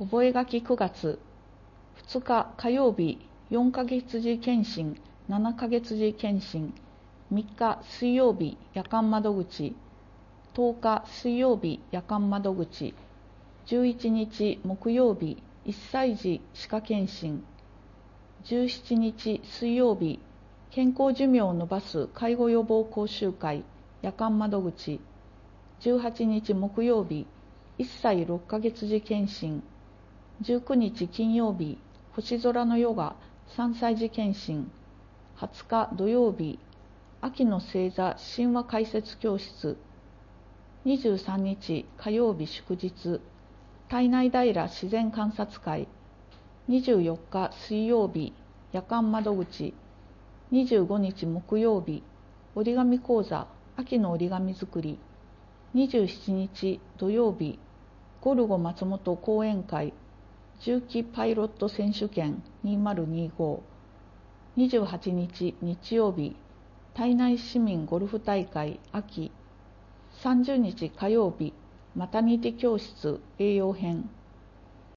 覚書9月2日火曜日4ヶ月次検診7ヶ月次検診3日水曜日夜間窓口10日水曜日夜間窓口11日木曜日1歳児歯科検診17日水曜日健康寿命を延ばす介護予防講習会夜間窓口18日木曜日1歳6ヶ月児検診19日金曜日星空のヨガ3歳児検診20日土曜日秋の星座神話解説教室23日火曜日祝日胎内平自然観察会24日水曜日夜間窓口25日木曜日折り紙講座秋の折り紙作り27日土曜日ゴルゴ松本講演会重機パイロット選手権2025 28日日曜日胎内市民ゴルフ大会秋30日火曜日マタニティ教室栄養編